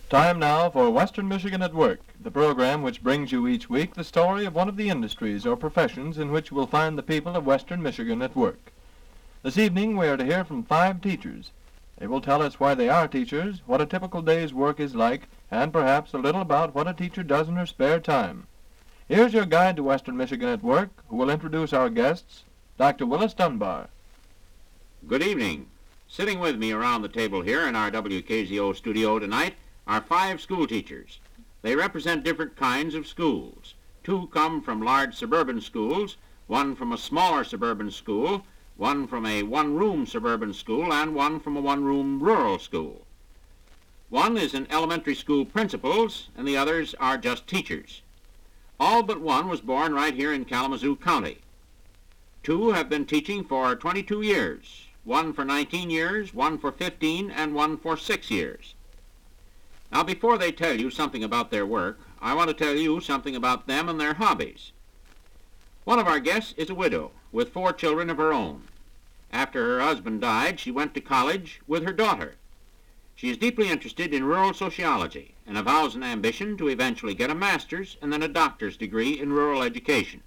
Time now for Western Michigan at Work, the program which brings you each week the story of one of the industries or professions in which you will find the people of Western Michigan at work. This evening we are to hear from 5 teachers. They will tell us why they are teachers, what a typical day's work is like, and perhaps a little about what a teacher does in her spare time. Here's your guide to Western Michigan at Work, who will introduce our guests, Dr. Willis Dunbar. Good evening. Sitting with me around the table here in our WKZO studio tonight are 5 school teachers. They represent different kinds of schools. 2 come from large suburban schools, 1 from a smaller suburban school, 1 from a one-room suburban school, and 1 from a one-room rural school. 1 is an elementary school principals, and the others are just teachers. All but 1 was born right here in Kalamazoo County. 2 have been teaching for 22 years, 1 for 19 years, 1 for 15, and 1 for 6 years. Now, before they tell you something about their work, I want to tell you something about them and their hobbies. One of our guests is a widow with 4 children of her own. After her husband died, she went to college with her daughter. She is deeply interested in rural sociology and avows an ambition to eventually get a master's and then a doctor's degree in rural education.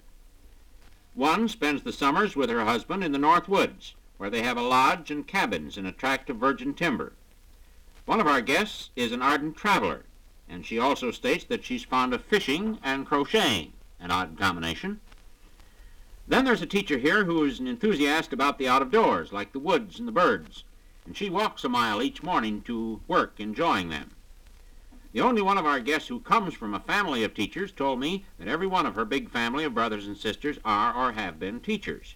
1 spends the summers with her husband in the North Woods, where they have a lodge and cabins in a tract of virgin timber. One of our guests is an ardent traveler, and she also states that she's fond of fishing and crocheting, an odd combination. Then there's a teacher here who is an enthusiast about the out-of-doors, like the woods and the birds, and she walks a mile each morning to work enjoying them. The only one of our guests who comes from a family of teachers told me that every one of her big family of brothers and sisters are or have been teachers.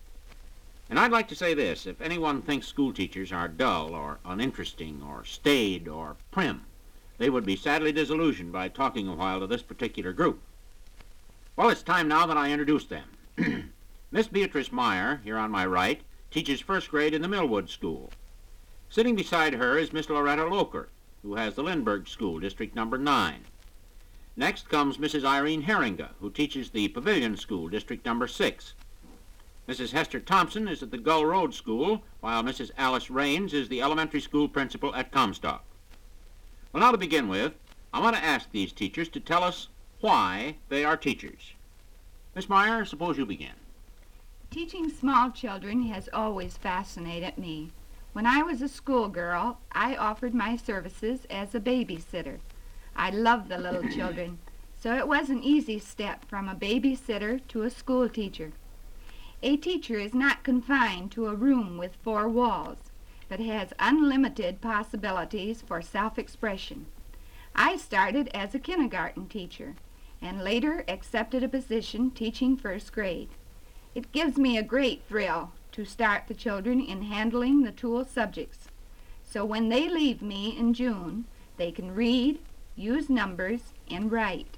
And I'd like to say this: if anyone thinks school teachers are dull or uninteresting or staid or prim, they would be sadly disillusioned by talking a while to this particular group. Well, it's time now that I introduce them. Miss Beatrice Meyer, here on my right, teaches first grade in the Millwood School. Sitting beside her is Miss Loretta Loker, who has the Lindbergh School, District Number 9. Next comes Mrs. Irene Herringa, who teaches the Pavilion School, District Number 6. Mrs. Hester Thompson is at the Gull Road School, while Mrs. Alice Raines is the elementary school principal at Comstock. Well, now to begin with, I want to ask these teachers to tell us why they are teachers. Miss Meyer, suppose you begin. Teaching small children has always fascinated me. When I was a schoolgirl, I offered my services as a babysitter. I loved the little children, so it was an easy step from a babysitter to a school teacher. A teacher is not confined to a room with 4 walls, but has unlimited possibilities for self-expression. I started as a kindergarten teacher and later accepted a position teaching first grade. It gives me a great thrill to start the children in handling the tool subjects, so when they leave me in June, they can read, use numbers, and write.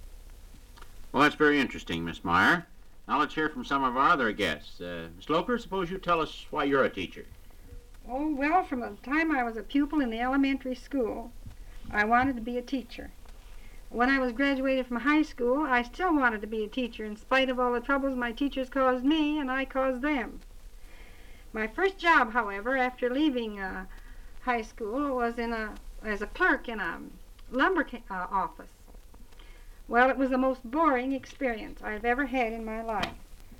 Well, that's very interesting, Miss Meyer. Now let's hear from some of our other guests. Miss Loker, suppose you tell us why you're a teacher. Oh, well, from the time I was a pupil in the elementary school, I wanted to be a teacher. When I was graduated from high school, I still wanted to be a teacher in spite of all the troubles my teachers caused me and I caused them. My first job, however, after leaving high school was as a clerk in a lumber office. Well, it was the most boring experience I've ever had in my life.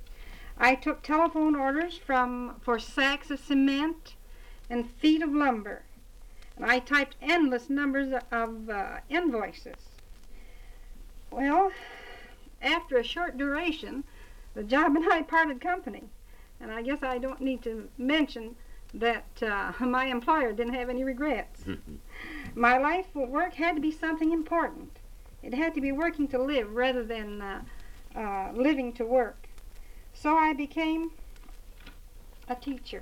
I took telephone orders for sacks of cement and feet of lumber, and I typed endless numbers of invoices. Well, after a short duration, the job and I parted company, and I guess I don't need to mention that my employer didn't have any regrets. My life at work had to be something important. It had to be working to live rather than living to work. So I became a teacher.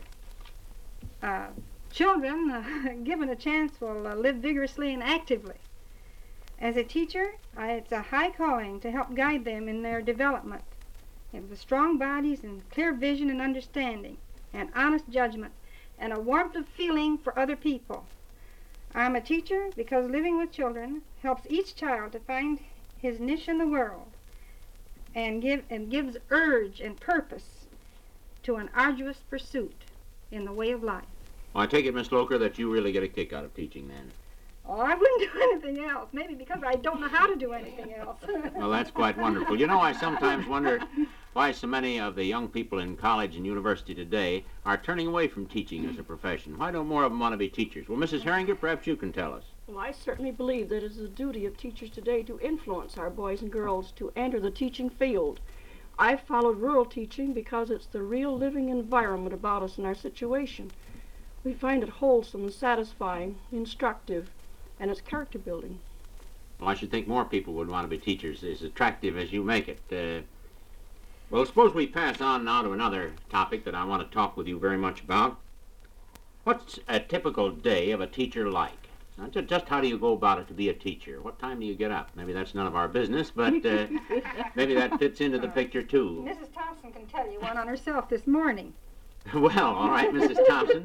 Children, given a chance, will live vigorously and actively. As a teacher, it's a high calling to help guide them in their development. With strong bodies and clear vision and understanding and honest judgment and a warmth of feeling for other people. I'm a teacher because living with children helps each child to find his niche in the world and gives urge and purpose to an arduous pursuit in the way of life. Well, I take it, Miss Loker, that you really get a kick out of teaching then. Oh, I wouldn't do anything else. Maybe because I don't know how to do anything else. Well, that's quite wonderful. You know, I sometimes wonder why so many of the young people in college and university today are turning away from teaching as a profession. Why don't more of them want to be teachers? Well, Mrs. Herringer, perhaps you can tell us. Well, I certainly believe that it is the duty of teachers today to influence our boys and girls to enter the teaching field. I followed rural teaching because it's the real living environment about us and our situation. We find it wholesome and satisfying, instructive, and it's character building. Well, I should think more people would want to be teachers, as attractive as you make it. Well, suppose we pass on now to another topic that I want to talk with you very much about. What's a typical day of a teacher like? Now, just how do you go about it to be a teacher? What time do you get up? Maybe that's none of our business, but maybe that fits into the picture, too. Mrs. Thompson can tell you one on herself this morning. Well, all right, Mrs. Thompson.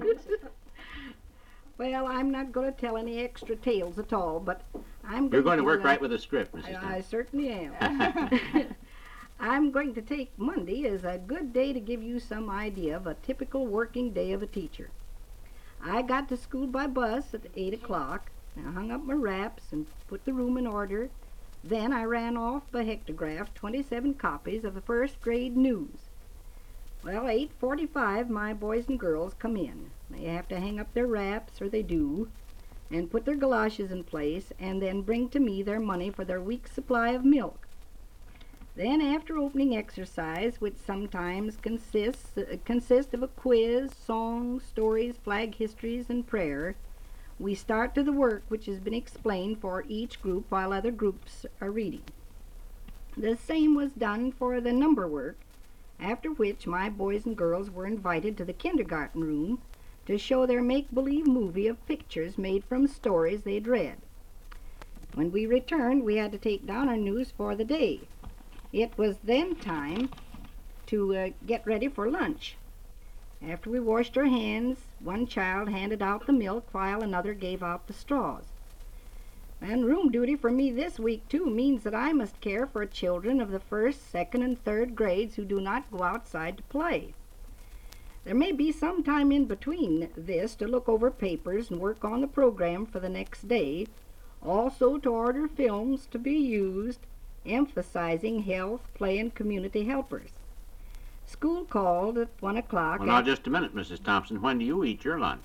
Well, I'm not going to tell any extra tales at all, but You're going to work right with the script, Mrs. I Thompson. certainly am. I'm going to take Monday as a good day to give you some idea of a typical working day of a teacher. I got to school by bus at 8 o'clock. I hung up my wraps and put the room in order. Then I ran off by hectograph 27 copies of the first grade news. Well, 8:45 my boys and girls come in. They have to hang up their wraps, or they do, and put their galoshes in place, and then bring to me their money for their week's supply of milk. Then after opening exercise, which sometimes consists of a quiz, songs, stories, flag histories, and prayer, we start to the work which has been explained for each group while other groups are reading. The same was done for the number work, after which my boys and girls were invited to the kindergarten room to show their make-believe movie of pictures made from stories they'd read. When we returned, we had to take down our news for the day. It was then time to get ready for lunch. After we washed our hands, one child handed out the milk while another gave out the straws. And room duty for me this week, too, means that I must care for children of the first, second, and third grades who do not go outside to play. There may be some time in between this to look over papers and work on the program for the next day, also to order films to be used, emphasizing health, play, and community helpers. School called at 1 o'clock. Well, now, just a minute, Mrs. Thompson. When do you eat your lunch?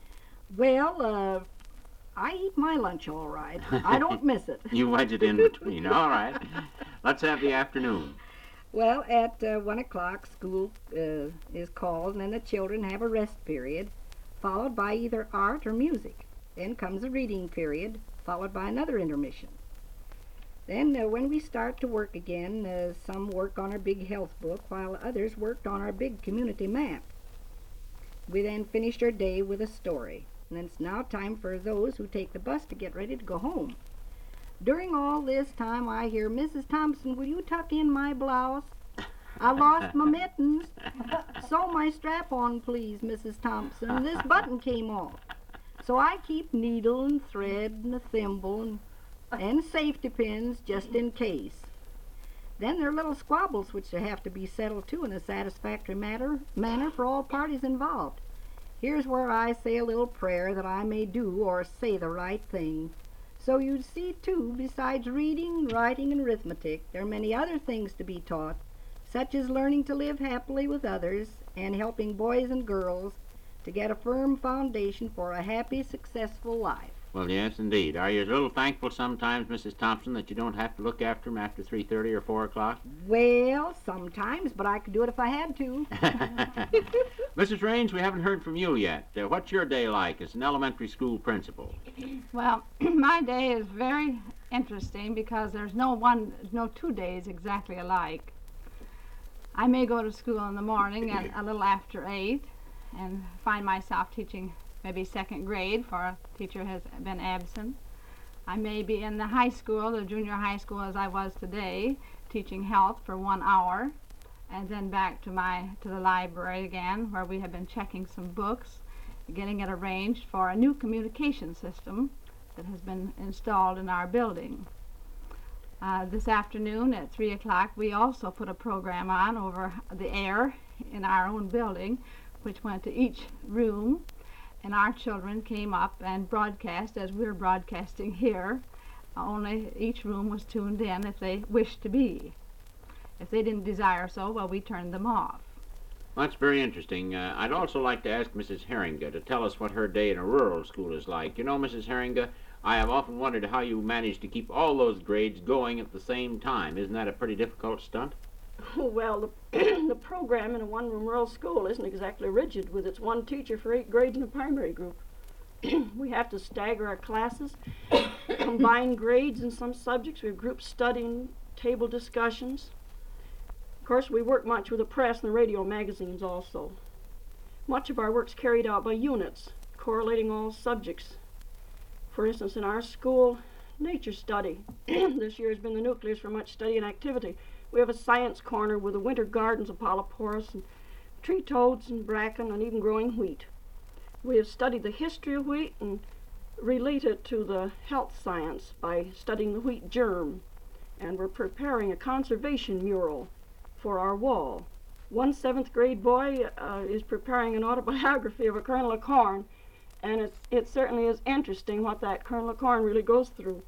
Well, I eat my lunch all right. I don't miss it. You wedge it in between. All right. Let's have the afternoon. Well, at 1 o'clock, school is called, and then the children have a rest period, followed by either art or music. Then comes a reading period, followed by another intermission. Then when we start to work again, some work on our big health book, while others worked on our big community map. We then finished our day with a story. And then it's now time for those who take the bus to get ready to go home. During all this time, I hear, "Mrs. Thompson, will you tuck in my blouse? I lost my mittens. Sew my strap on, please, Mrs. Thompson. This button came off." So I keep needle and thread and a thimble and safety pins just in case. Then there are little squabbles which have to be settled too in a satisfactory manner for all parties involved. Here's where I say a little prayer that I may do or say the right thing. So you see, too, besides reading, writing, and arithmetic, there are many other things to be taught, such as learning to live happily with others and helping boys and girls to get a firm foundation for a happy, successful life. Well, yes, indeed. Are you a little thankful sometimes, Mrs. Thompson, that you don't have to look after them after 3:30 or 4 o'clock? Well, sometimes, but I could do it if I had to. Mrs. Raines, we haven't heard from you yet. What's your day like as an elementary school principal? Well, my day is very interesting because there's no 2 days exactly alike. I may go to school in the morning at a little after 8 and find myself teaching maybe second grade, for a teacher has been absent. I may be in the high school, the junior high school as I was today, teaching health for 1 hour, and then back to the library again, where we have been checking some books, getting it arranged for a new communication system that has been installed in our building. This afternoon at 3 o'clock, we also put a program on over the air in our own building, which went to each room and our children came up and broadcast as we're broadcasting here. Only each room was tuned in if they wished to be. If they didn't desire so, well, we turned them off. Well, that's very interesting. I'd also like to ask Mrs. Herringa to tell us what her day in a rural school is like. You know, Mrs. Herringa, I have often wondered how you manage to keep all those grades going at the same time. Isn't that a pretty difficult stunt? Well, the program in a one-room rural school isn't exactly rigid, with its one teacher for 8 grades in a primary group. We have to stagger our classes, combine grades in some subjects. We have group studying, table discussions. Of course, we work much with the press and the radio magazines also. Much of our work's carried out by units, correlating all subjects. For instance, in our school, nature study this year has been the nucleus for much study and activity. We have a science corner with the winter gardens of polyporus and tree toads and bracken and even growing wheat. We have studied the history of wheat and relate it to the health science by studying the wheat germ. And we're preparing a conservation mural for our wall. One 7th grade boy is preparing an autobiography of a kernel of corn, and it certainly is interesting what that kernel of corn really goes through.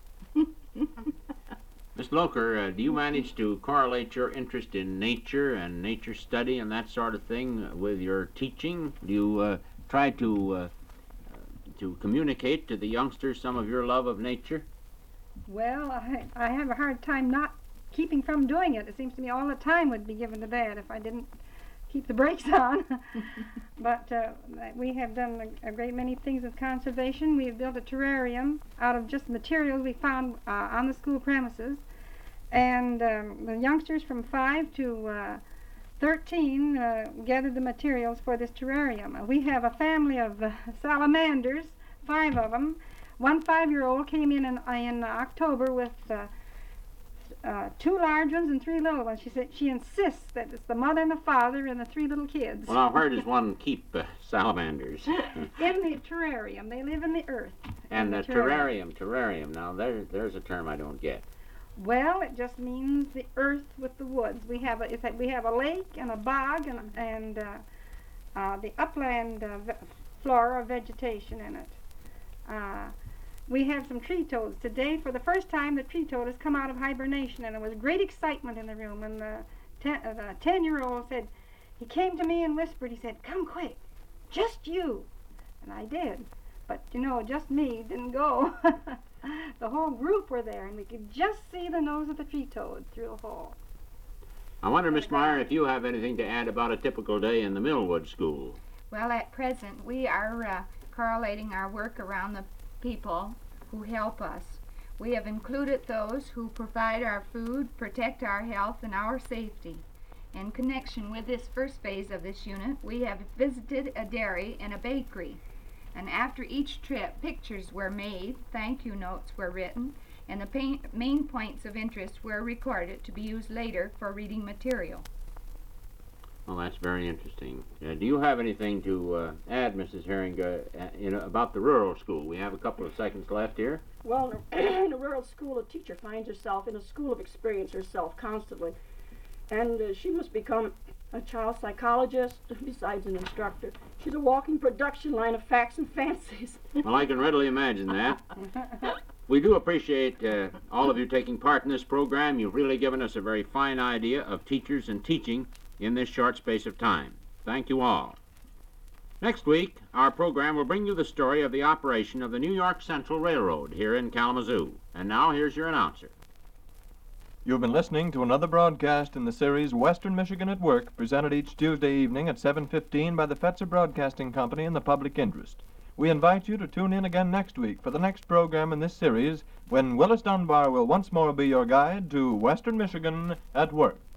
Miss Loker, do you manage to correlate your interest in nature and nature study and that sort of thing with your teaching? Do you try to communicate to the youngsters some of your love of nature? Well, I have a hard time not keeping from doing it. It seems to me all the time would be given to that if I didn't keep the brakes on. But we have done a great many things with conservation. We have built a terrarium out of just materials we found on the school premises. And the youngsters from 5 to 13 gathered the materials for this terrarium. We have a family of salamanders, 5 of them. One 5-year-old came in October with 2 large ones and 3 little ones. She said she insists that it's the mother and the father and the 3 little kids. Well, now, where does one keep salamanders? In the terrarium. They live in the earth. And the terrarium. Now, there's a term I don't get. Well, it just means the earth with the woods. We have a lake and a bog and the upland flora vegetation in it. We have some tree toads. Today, for the first time, the tree toad has come out of hibernation, and there was great excitement in the room. And the 10-year-old said, he came to me and whispered, he said, "Come quick, just you." And I did. But, you know, just me didn't go. The whole group were there, and we could just see the nose of the tree toad through the hole. I wonder, Miss Meyer, if you have anything to add about a typical day in the Millwood School. Well, at present, we are correlating our work around the people who help us. We have included those who provide our food, protect our health, and our safety. In connection with this first phase of this unit, we have visited a dairy and a bakery. And after each trip, pictures were made, thank you notes were written, and the main points of interest were recorded to be used later for reading material. Well, that's very interesting. Do you have anything to add, Mrs. Herringa, about the rural school? We have a couple of seconds left here. Well, in a rural school, a teacher finds herself in a school of experience herself constantly. And she must become a child psychologist besides an instructor. She's a walking production line of facts and fancies. Well, I can readily imagine that. We do appreciate all of you taking part in this program. You've really given us a very fine idea of teachers and teaching in this short space of time. Thank you all. Next week, our program will bring you the story of the operation of the New York Central Railroad here in Kalamazoo. And now, here's your announcer. You've been listening to another broadcast in the series Western Michigan at Work, presented each Tuesday evening at 7:15 by the Fetzer Broadcasting Company in the public interest. We invite you to tune in again next week for the next program in this series, when Willis Dunbar will once more be your guide to Western Michigan at Work.